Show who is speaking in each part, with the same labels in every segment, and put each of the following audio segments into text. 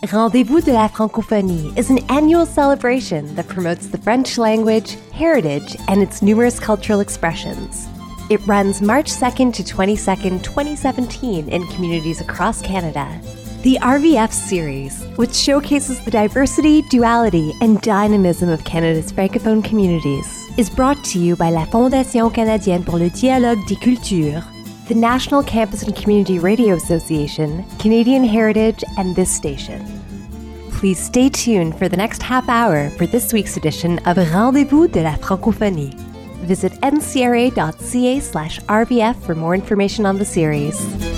Speaker 1: Rendez-vous de la Francophonie is an annual celebration that promotes the French language, heritage, and its numerous cultural expressions. It runs March 2nd to 22nd, 2017 in communities across Canada. The RVF series, which showcases the diversity, duality, and dynamism of Canada's francophone communities, is brought to you by la Fondation canadienne pour le dialogue des cultures, the National Campus and Community Radio Association, Canadian Heritage, and this station. Please stay tuned for the next half hour for this week's edition of Rendez-vous de la Francophonie. Visit ncra.ca/RVF for more information on the series.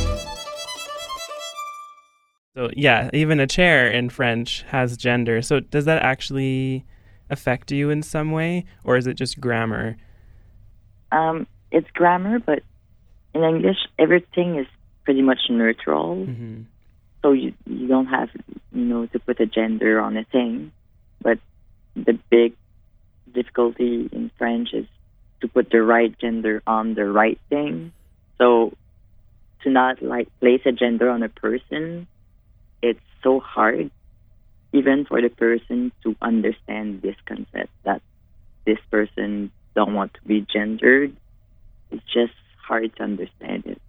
Speaker 2: So yeah, even a chair in French has gender. So does that actually affect you in some way, or is it just grammar?
Speaker 3: It's grammar, but in English, everything is pretty much neutral.
Speaker 2: Mm-hmm.
Speaker 3: So you don't have, to put a gender on a thing. But the big difficulty in French is to put the right gender on the right thing. So to not place a gender on a person, it's so hard, even for the person to understand this concept that this person don't want to be gendered. It's just hard to understand it.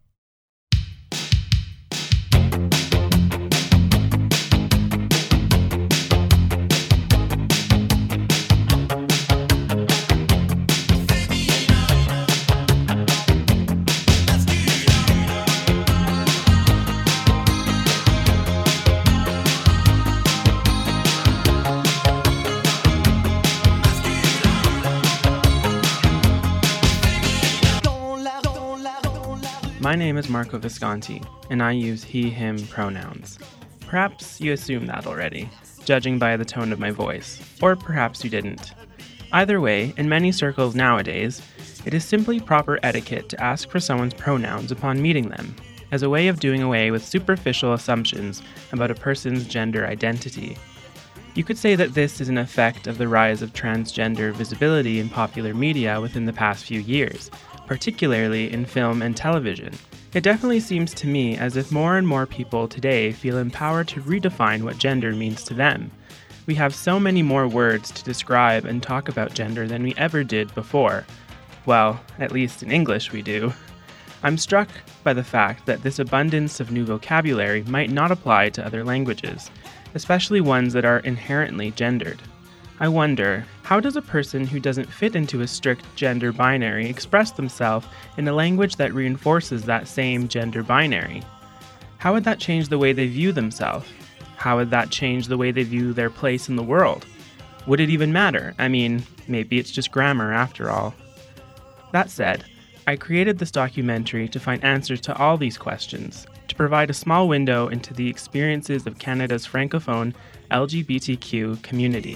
Speaker 2: My name is Marco Visconti, and I use he, him pronouns. Perhaps you assumed that already, judging by the tone of my voice, or perhaps you didn't. Either way, in many circles nowadays, it is simply proper etiquette to ask for someone's pronouns upon meeting them, as a way of doing away with superficial assumptions about a person's gender identity. You could say that this is an effect of the rise of transgender visibility in popular media within the past few years, particularly in film and television. It definitely seems to me as if more and more people today feel empowered to redefine what gender means to them. We have so many more words to describe and talk about gender than we ever did before. Well, at least in English we do. I'm struck by the fact that this abundance of new vocabulary might not apply to other languages, especially ones that are inherently gendered. I wonder, how does a person who doesn't fit into a strict gender binary express themselves in a language that reinforces that same gender binary? How would that change the way they view themselves? How would that change the way they view their place in the world? Would it even matter? I mean, maybe it's just grammar after all. That said, I created this documentary to find answers to all these questions, to provide a small window into the experiences of Canada's francophone LGBTQ community.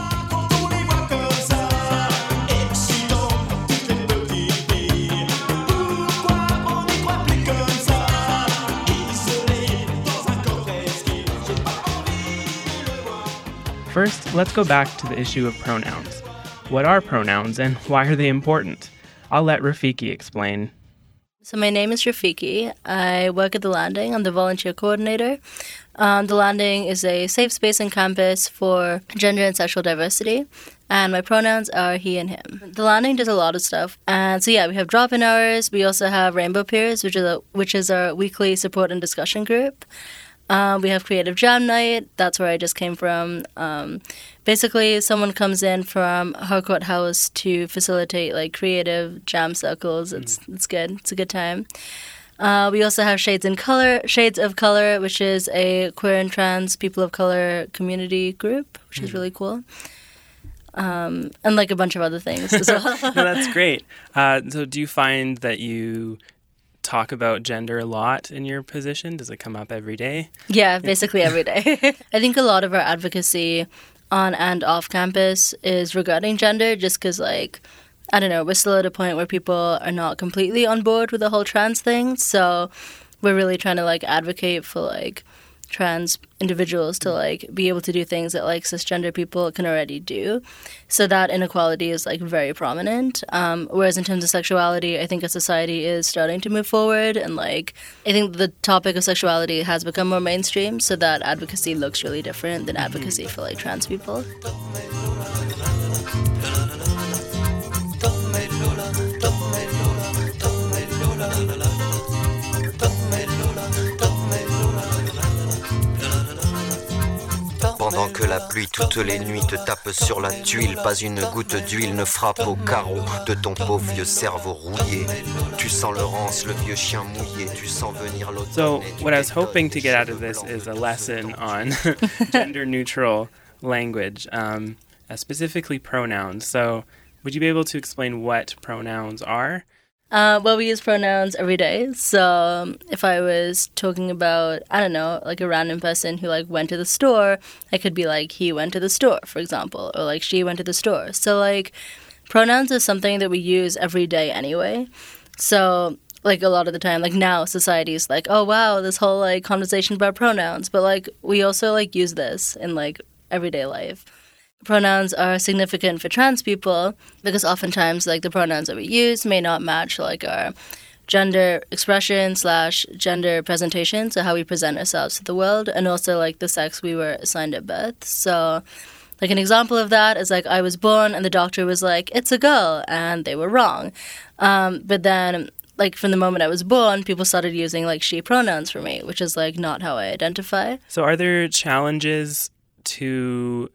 Speaker 2: First, let's go back to the issue of pronouns. What are pronouns and why are they important? I'll let Rafiki explain.
Speaker 4: So my name is Rafiki. I work at The Landing. I'm the volunteer coordinator. The Landing is a safe space on campus for gender and sexual diversity, and my pronouns are he and him. The Landing does a lot of stuff, and so we have drop-in hours. We also have Rainbow Peers, which is our weekly support and discussion group. We have Creative Jam Night. That's where I just came from. Basically, someone comes in from Harcourt House to facilitate creative jam circles. It's good. It's a good time. We also have Shades of Color, which is a queer and trans people of color community group, which is really cool. And a bunch of other things as well.
Speaker 2: No, that's great. So do you find that you talk about gender a lot in your position? Does it come up every day?
Speaker 4: Yeah, basically every day. I think a lot of our advocacy on and off campus is regarding gender just because, we're still at a point where people are not completely on board with the whole trans thing. So we're really trying to, advocate for, trans individuals to like be able to do things that like cisgender people can already do. So that inequality is like very prominent. Whereas in terms of sexuality, I think a society is starting to move forward, and like I think the topic of sexuality has become more mainstream, so that advocacy looks really different than advocacy for like trans people.
Speaker 5: Pendant que la pluie toutes les nuits te tape sur la tuile, pas une goutte d'huile ne frappe au carreau de ton pauvre vieux cerveau rouillé. Tu sens le rance, le vieux chien mouillé, tu sens venir l'automne.
Speaker 2: So, what I was hoping to get out of this is a lesson on gender-neutral language, specifically pronouns. So, would you be able to explain what pronouns are?
Speaker 4: Well, we use pronouns every day. So if I was talking about, I don't know, like a random person who like went to the store, I could be like, he went to the store, for example, or like she went to the store. So like pronouns is something that we use every day anyway. So like a lot of the time, like now society is like, oh wow, this whole like conversation about pronouns. But like we also like use this in like everyday life. Pronouns are significant for trans people because oftentimes like the pronouns that we use may not match like our gender expression / gender presentation, so how we present ourselves to the world, and also like the sex we were assigned at birth. So like an example of that is like I was born and the doctor was like, it's a girl, and they were wrong. But then like from the moment I was born, people started using like she pronouns for me, which is like not how I identify.
Speaker 2: So are there challenges to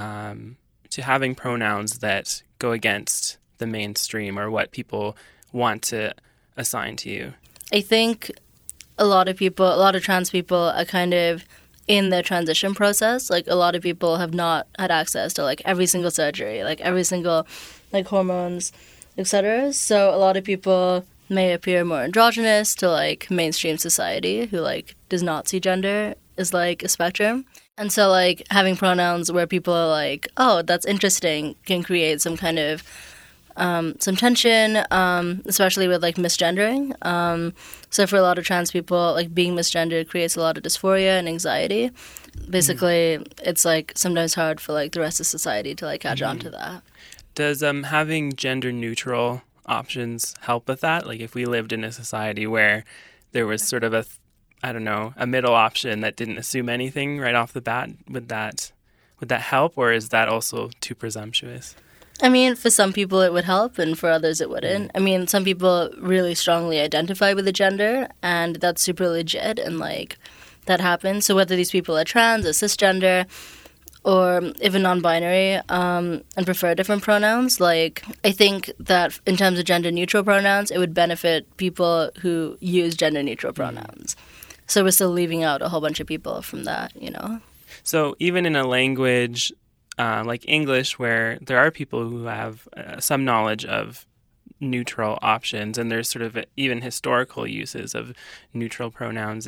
Speaker 2: having pronouns that go against the mainstream or what people want to assign to you?
Speaker 4: I think a lot of trans people are kind of in their transition process. Like a lot of people have not had access to like every single surgery, like every single like hormones, etc. So a lot of people may appear more androgynous to like mainstream society who like does not see gender as like a spectrum. And so, like, having pronouns where people are like, oh, that's interesting, can create some kind of, some tension, especially with, like, misgendering. So for a lot of trans people, like, being misgendered creates a lot of dysphoria and anxiety. Basically, it's, like, sometimes hard for, like, the rest of society to, like, catch on to that.
Speaker 2: Does having gender-neutral options help with that? Like, if we lived in a society where there was sort of a middle option that didn't assume anything right off the bat, would that help, or is that also too presumptuous?
Speaker 4: I mean, for some people it would help, and for others it wouldn't. I mean, some people really strongly identify with a gender, and that's super legit, and like that happens. So whether these people are trans or cisgender, or even non-binary, and prefer different pronouns, like I think that in terms of gender-neutral pronouns, it would benefit people who use gender-neutral pronouns. So we're still leaving out a whole bunch of people from that, you know?
Speaker 2: So even in a language like English, where there are people who have some knowledge of neutral options, and there's sort of even historical uses of neutral pronouns,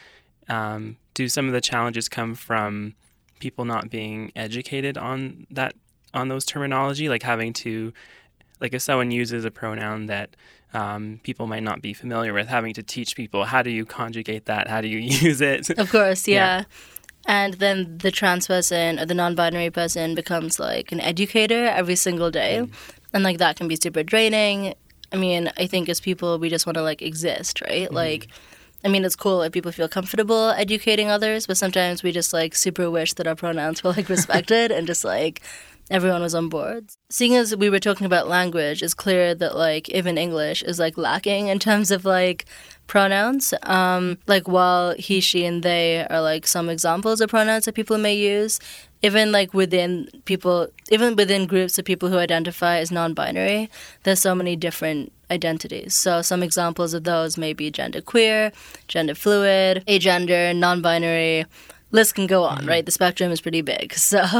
Speaker 2: do some of the challenges come from people not being educated on those terminology, like having to, like if someone uses a pronoun that people might not be familiar with, having to teach people, how do you conjugate that? How do you use it?
Speaker 4: Of course, yeah. And then the trans person or the non-binary person becomes like an educator every single day. And like that can be super draining. I mean, I think as people, we just want to like exist, right? Like, I mean, it's cool if people feel comfortable educating others, but sometimes we just like super wish that our pronouns were like respected and just like everyone was on board. Seeing as we were talking about language, it's clear that like even English is like lacking in terms of like pronouns. Like while he, she, and they are like some examples of pronouns that people may use, even like within groups of people who identify as non-binary, there's so many different identities. So some examples of those may be genderqueer, gender fluid, agender, non-binary. List can go on, right? The spectrum is pretty big.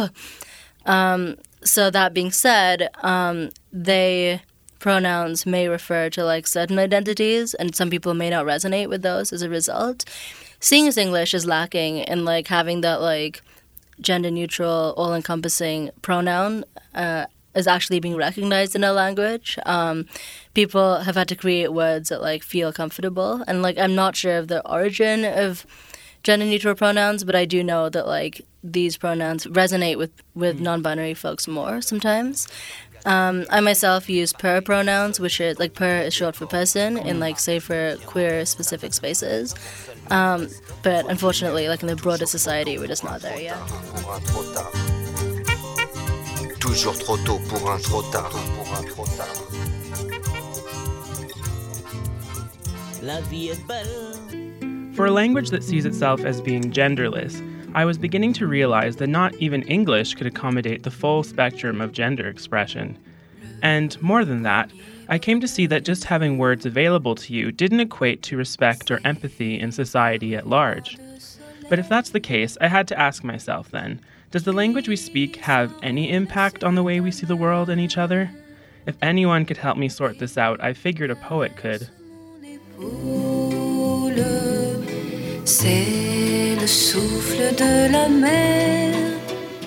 Speaker 4: So that being said, they pronouns may refer to like certain identities, and some people may not resonate with those as a result. Seeing as English is lacking in like having that like gender neutral, all encompassing pronoun is actually being recognized in our language. People have had to create words that like feel comfortable, and like I'm not sure of the origin of gender-neutral pronouns, but I do know that like these pronouns resonate with non-binary folks more sometimes. I myself use per pronouns, which is like per is short for person in like say for queer specific spaces. But unfortunately, like in the broader society, we're just not there yet.
Speaker 5: Toujours trop tôt pour un trop tard.
Speaker 2: For a language that sees itself as being genderless, I was beginning to realize that not even English could accommodate the full spectrum of gender expression. And more than that, I came to see that just having words available to you didn't equate to respect or empathy in society at large. But if that's the case, I had to ask myself then, does the language we speak have any impact on the way we see the world and each other? If anyone could help me sort this out, I figured a poet could.
Speaker 6: C'est le souffle de la mer.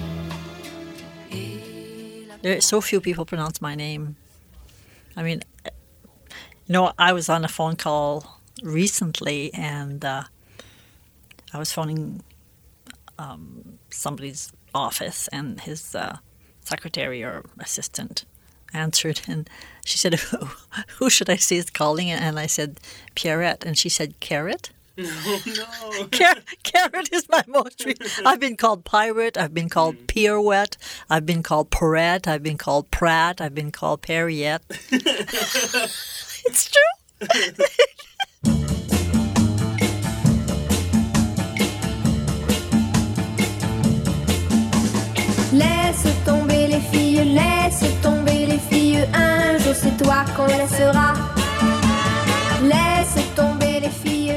Speaker 7: There are so few people pronounce my name. I mean, I was on a phone call recently, and I was phoning somebody's office, and his secretary or assistant answered, and she said, who should I say is calling? And I said, Pierrette, and she said, Carrot?
Speaker 2: No.
Speaker 7: Carrot is my most I've been called pirate, I've been called pirouette, I've been called Perrette, I've been called Pratt, I've been called Perriette. It's true.
Speaker 6: Laisse tomber les filles, un jour c'est toi qu'on laissera. Laisse tomber les filles,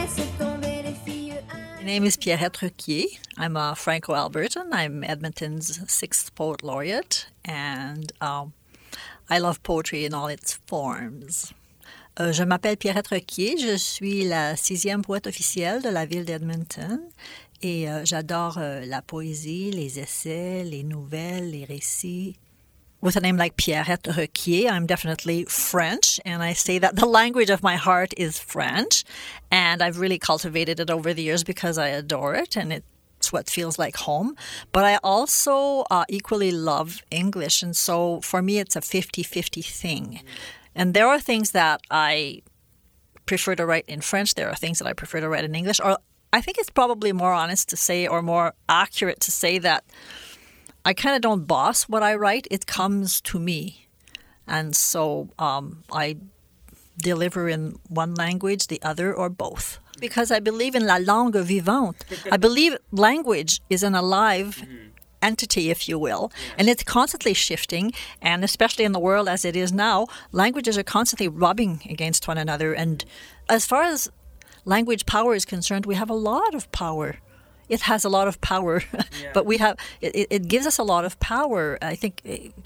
Speaker 7: My name is Pierrette Requier. I'm a Franco-Albertan. I'm Edmonton's 6th Poet Laureate, and I love poetry in all its forms. Je m'appelle Pierrette Requier. Je suis la 6e poète officielle de la ville d'Edmonton. Et j'adore la poésie, les essais, les nouvelles, les récits. With a name like Pierrette Requier, I'm definitely French, and I say that the language of my heart is French, and I've really cultivated it over the years because I adore it, and it's what feels like home. But I also equally love English, and so for me it's a 50-50 thing. And there are things that I prefer to write in French, there are things that I prefer to write in English, or I think it's probably more honest to say, or more accurate to say, that I kind of don't boss what I write. It comes to me. And so I deliver in one language, the other, or both. Because I believe in la langue vivante. I believe language is an alive entity, if you will, and it's constantly shifting, and especially in the world as it is now, languages are constantly rubbing against one another. And as far as language power is concerned, we have a lot of power. It has a lot of power, but we have it gives us a lot of power. I think,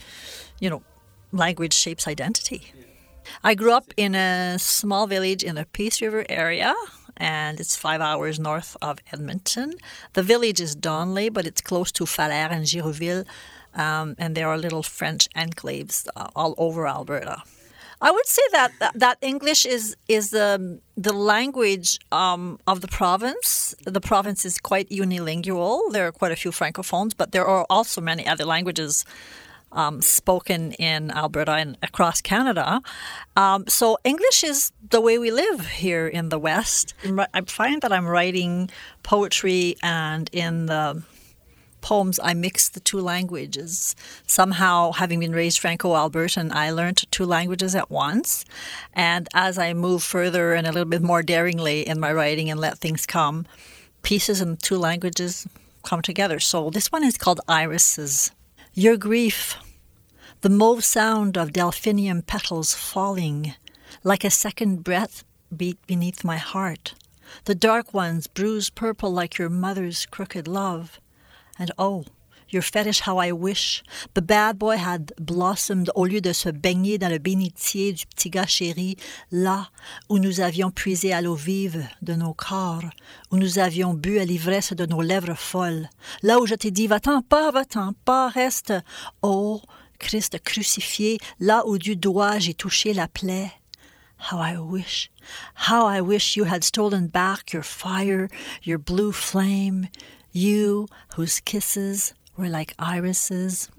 Speaker 7: language shapes identity. I grew up in a small village in the Peace River area, and it's 5 hours north of Edmonton. The village is Donley, but it's close to Falaire and Girouville, and there are little French enclaves all over Alberta. I would say that English is the language of the province. The province is quite unilingual. There are quite a few francophones, but there are also many other languages spoken in Alberta and across Canada. So English is the way we live here in the West. I find that I'm writing poetry, and in the poems, I mix the two languages. Somehow, having been raised Franco-Albertan, I learned two languages at once. And as I move further and a little bit more daringly in my writing and let things come, pieces in two languages come together. So this one is called Irises. Your grief, the mauve sound of delphinium petals falling, like a second breath beat beneath my heart. The dark ones bruise purple like your mother's crooked love. And oh, your fetish, how I wish the bad boy had blossomed au lieu de se baigner dans le bénitier du petit gars chéri, là où nous avions puisé à l'eau vive de nos corps, où nous avions bu à l'ivresse de nos lèvres folles, là où je t'ai dit va-t'en pas, reste, oh, Christ crucifié, là où du doigt j'ai touché la plaie. How I wish you had stolen back your fire, your blue flame, you whose kisses were like irises.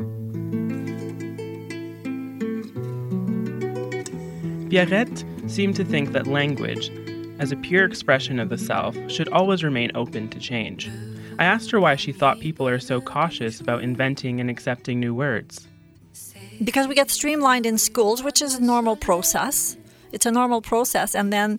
Speaker 2: Pierrette seemed to think that language, as a pure expression of the self, should always remain open to change. I asked her why she thought people are so cautious about inventing and accepting new words.
Speaker 7: Because we get streamlined in schools, which is a normal process. It's a normal process, and then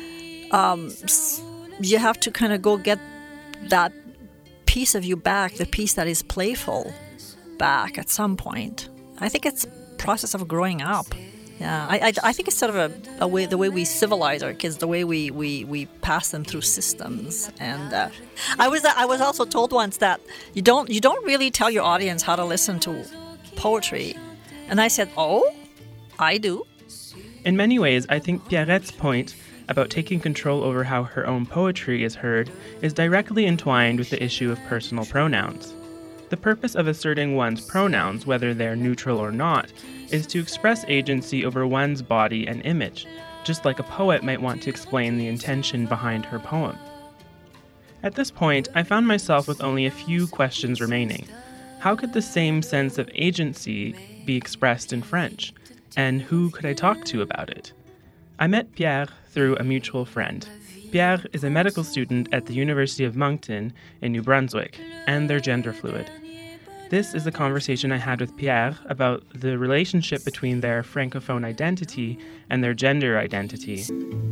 Speaker 7: you have to kind of go get that piece of you back, the piece that is playful back at some point. I think it's a process of growing up. Yeah, I think it's sort of a way, the way we civilize our kids, the way we pass them through systems. And I was also told once that you don't really tell your audience how to listen to poetry, and I said, oh, I do.
Speaker 2: In many ways, I think Pierrette's point about taking control over how her own poetry is heard is directly entwined with the issue of personal pronouns. The purpose of asserting one's pronouns, whether they're neutral or not, is to express agency over one's body and image, just like a poet might want to explain the intention behind her poem. At this point, I found myself with only a few questions remaining. How could the same sense of agency be expressed in French? And who could I talk to about it? I met Pierre through a mutual friend. Pierre is a medical student at the University of Moncton in New Brunswick, and they're gender fluid. This is the conversation I had with Pierre about the relationship between their francophone identity and their gender identity.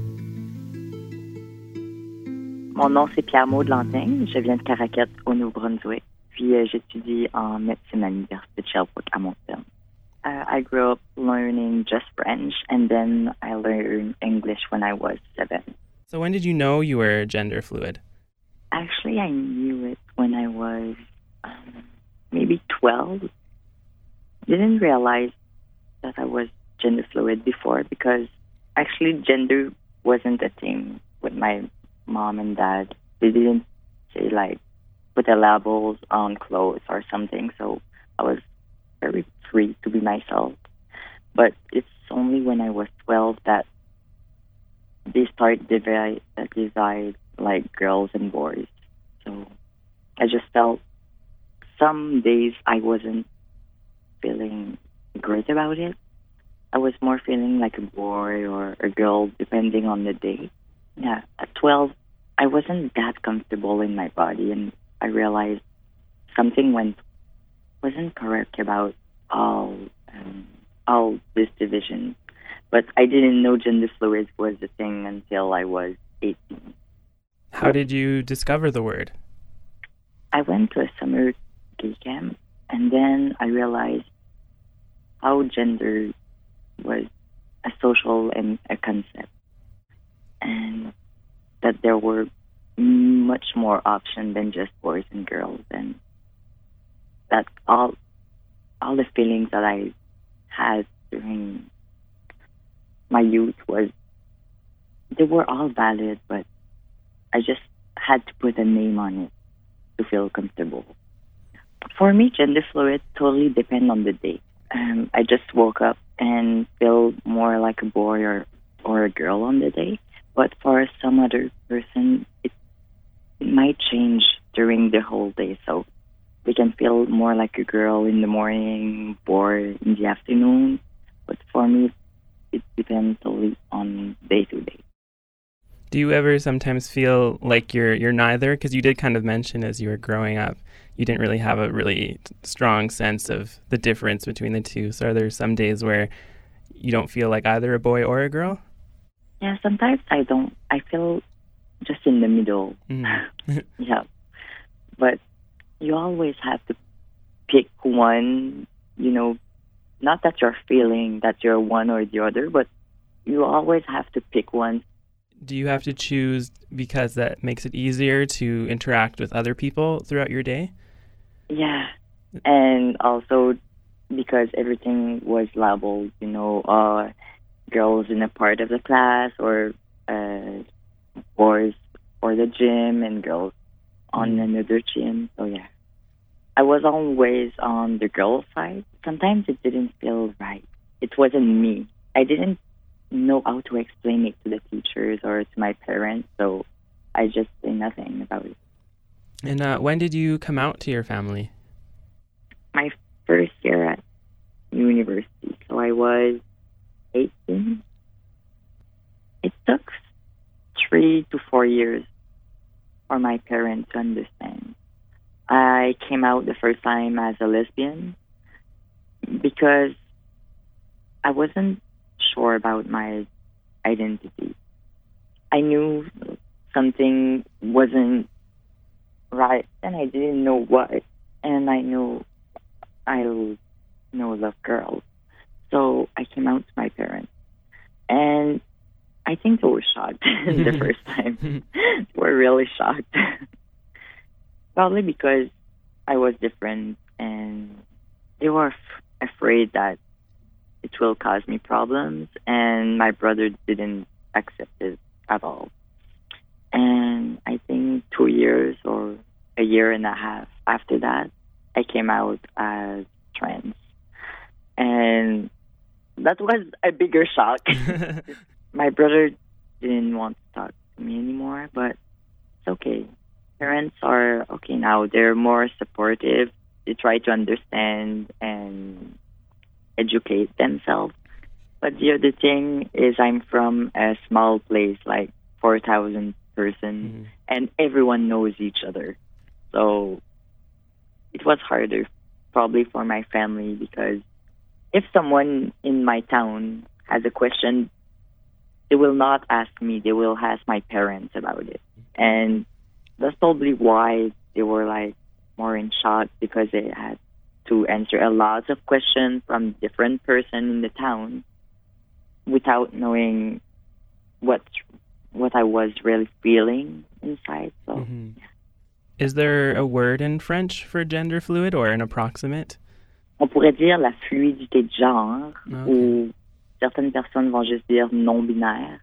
Speaker 3: Mon nom, c'est Pierre-Maud Lantin. Je viens de Caraquette, au Nouveau-Brunswick. Puis j'étudie en médecine à l'Université de Sherbrooke à Moncton. I grew up learning just French, and then I learned English when I was 7.
Speaker 2: So when did you know you were gender fluid?
Speaker 3: Actually, I knew it when I was maybe 12. Didn't realize that I was gender fluid before, because actually gender wasn't a thing with my mom and dad. They didn't say, like, put the labels on clothes or something, so I was very free to be myself. But it's only when I was 12 that they start divide like girls and boys. So I just felt some days I wasn't feeling great about it. I was more feeling like a boy or a girl, depending on the day. Yeah, at 12, I wasn't that comfortable in my body, and I realized something wasn't correct about all this division. But I didn't know gender fluid was a thing until I was 18.
Speaker 2: How did you discover the word?
Speaker 3: I went to a summer gay camp, and then I realized how gender was a social and a concept, and that there were much more options than just boys and girls, and that all the feelings that I had during my youth they were all valid, but I just had to put a name on it to feel comfortable. For me, gender fluid totally depends on the day. I just woke up and feel more like a boy or a girl on the day, but for some other person, it might change during the whole day. So they can feel more like a girl in the morning, boy in the afternoon. But for me, it depends totally on day to day.
Speaker 2: Do you ever sometimes feel like you're neither? Because you did kind of mention as you were growing up, you didn't really have a really strong sense of the difference between the two. So are there some days where you don't feel like either a boy or a girl?
Speaker 3: Yeah, sometimes I don't. I feel just in the middle. Yeah. But you always have to pick one, not that you're feeling that you're one or the other, but you always have to pick one.
Speaker 2: Do you have to choose because that makes it easier to interact with other people throughout your day?
Speaker 3: Yeah. And also because everything was labeled, girls in a part of the class, or boys or the gym, and girls on another gym. So yeah, I was always on the girl side. Sometimes it didn't feel right. It wasn't me. I didn't know how to explain it to the teachers or to my parents, so I just say nothing about it.
Speaker 2: And when did you come out to your family?
Speaker 3: My first year at university, so I was 18. It took 3 to 4 years for my parents to understand. I came out the first time as a lesbian because I wasn't sure about my identity. I knew something wasn't right, and I didn't know what. And I know I love girls, so I came out to my parents, and I think they were shocked the first time. They were really shocked, probably because I was different, and they were afraid that it will cause me problems, and my brother didn't accept it at all. And I think 2 years or a year and a half after that, I came out as trans. And that was a bigger shock. My brother didn't want to talk to me anymore, but it's okay. Parents are okay now. They're more supportive. They try to understand and educate themselves. But the other thing is I'm from a small place, like 4,000 person, and everyone knows each other. So it was harder probably for my family, because if someone in my town has a question, they will not ask me, they will ask my parents about it. And that's probably why they were like more in shock, because they had to answer a lot of questions from different person in the town without knowing what I was really feeling inside. So
Speaker 2: Is there a word in French for gender fluid, or an approximate?
Speaker 3: On pourrait dire la fluidité de genre, ou certaines personnes vont juste dire non-binaire,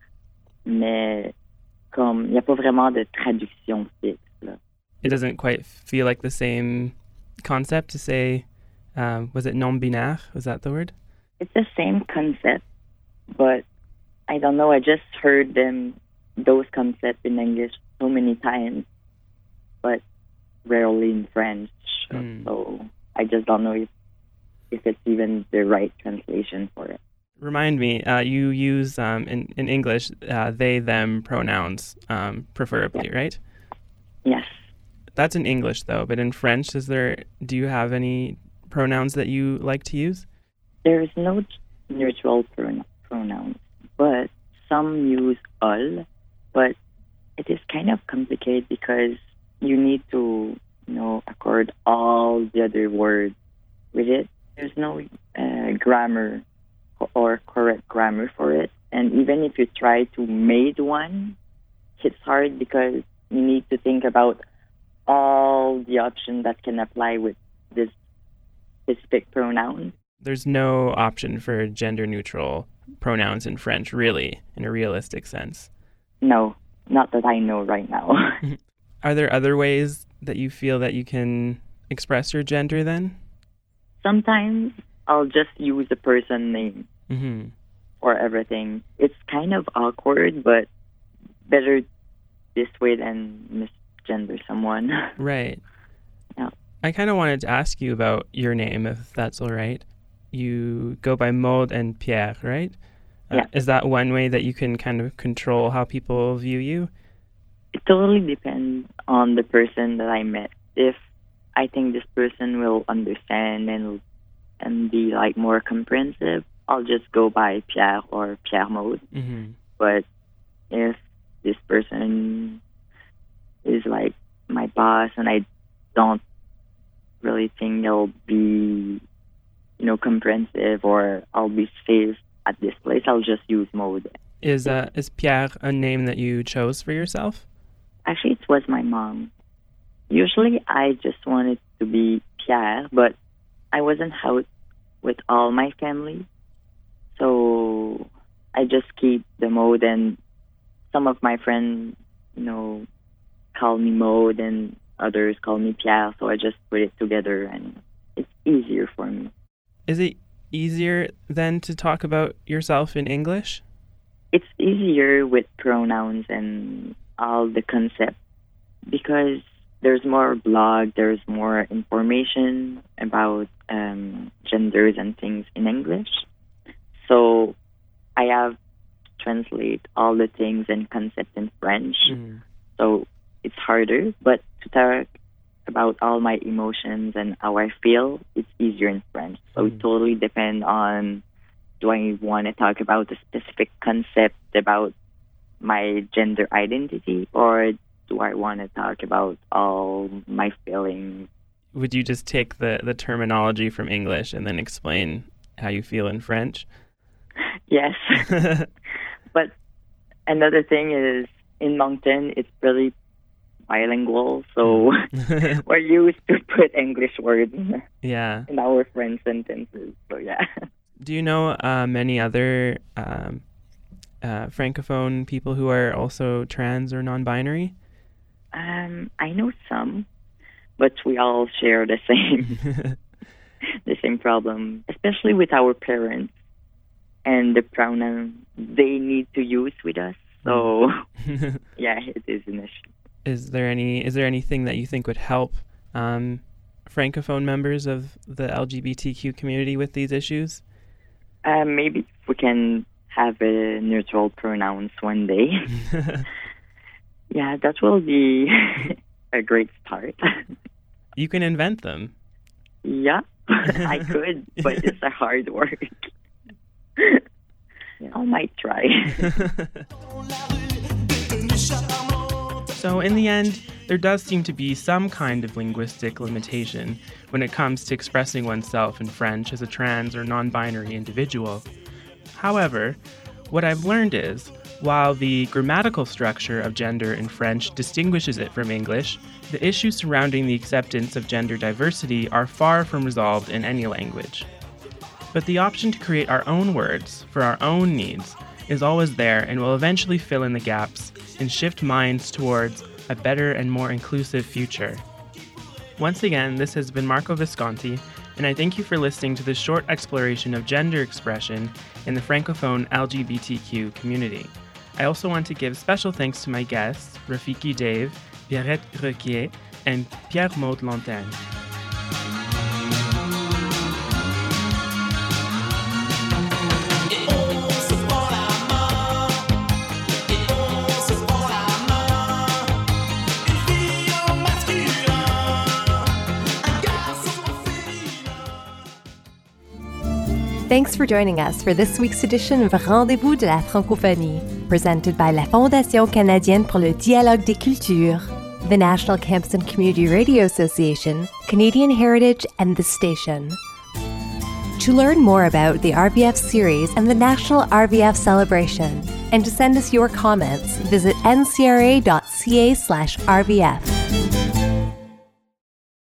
Speaker 3: mais comme il n'y a pas vraiment de traduction fixe. Là.
Speaker 2: It doesn't quite feel like the same concept to say, was it non-binaire? Was that the word?
Speaker 3: It's the same concept, but I don't know, I just heard those concepts in English so many times, but rarely in French. So I just don't know if it's even the right translation for it.
Speaker 2: Remind me, you use in English they, them pronouns preferably, right?
Speaker 3: Yes.
Speaker 2: That's in English though, but in French, do you have any pronouns that you like to use?
Speaker 3: There's no neutral pronouns, but some use all, but it is kind of complicated because you need to, accord all the other words with it. There's no grammar or correct grammar for it. And even if you try to make one, it's hard because you need to think about all the options that can apply with this specific pronoun.
Speaker 2: There's no option for gender-neutral pronouns in French, really, in a realistic sense.
Speaker 3: No, not that I know right now.
Speaker 2: Are there other ways that you feel that you can express your gender then?
Speaker 3: Sometimes I'll just use a person name for everything. It's kind of awkward, but better this way than misgender someone.
Speaker 2: Right.
Speaker 3: Yeah.
Speaker 2: I kind of wanted to ask you about your name, if that's all right. You go by Maude and Pierre, right?
Speaker 3: Yeah.
Speaker 2: Is that one way that you can kind of control how people view you?
Speaker 3: It totally depends on the person that I met. If I think this person will understand and be like more comprehensive, I'll just go by Pierre or Pierre Maude. But if this person is like my boss and I don't really think they'll be, comprehensive or I'll be safe at this place, I'll just use Maude.
Speaker 2: Is Pierre a name that you chose for yourself?
Speaker 3: Actually, it was my mom. Usually, I just wanted to be Pierre, but I wasn't out with all my family. So I just keep the Maude, and some of my friends, call me Maude and others call me Pierre. So I just put it together and it's easier for me.
Speaker 2: Is it easier then to talk about yourself in English?
Speaker 3: it's easier with pronouns and all the concept because there's more blog, there's more information about genders and things in English. So I have to translate all the things and concepts in French. So it's harder, but to talk about all my emotions and how I feel, it's easier in French. So it totally depends on, do I want to talk about a specific concept about my gender identity, or do I want to talk about all my feelings?
Speaker 2: Would you just take the terminology from English and then explain how you feel in French?
Speaker 3: Yes. But another thing is, in Moncton, it's really bilingual, so we're used to put English words in our French sentences. So yeah.
Speaker 2: Do you know many other Francophone people who are also trans or non-binary?
Speaker 3: I know some, but we all share the same problem, especially with our parents and the pronoun they need to use with us. So yeah, it is an issue. Is there anything that you think would help Francophone members of the LGBTQ community with these issues? Maybe we can have a neutral pronouns one day. Yeah, that will be a great start. You can invent them. Yeah, I could, but it's a hard work. I might try. So in the end, there does seem to be some kind of linguistic limitation when it comes to expressing oneself in French as a trans or non-binary individual. However, what I've learned is, while the grammatical structure of gender in French distinguishes it from English, the issues surrounding the acceptance of gender diversity are far from resolved in any language. But the option to create our own words for our own needs is always there and will eventually fill in the gaps and shift minds towards a better and more inclusive future. Once again, this has been Marco Visconti, and I thank you for listening to this short exploration of gender expression in the Francophone LGBTQ community. I also want to give special thanks to my guests, Rafiki Dave, Pierrette Requier, and Pierre-Maude Lantagne.
Speaker 1: Thanks for joining us for this week's edition of Rendez-vous de la Francophonie, presented by la Fondation canadienne pour le dialogue des cultures, the National Campus and Community Radio Association, Canadian Heritage, and The Station. To learn more about the RVF series and the National RVF Celebration, and to send us your comments, visit ncra.ca/RVF.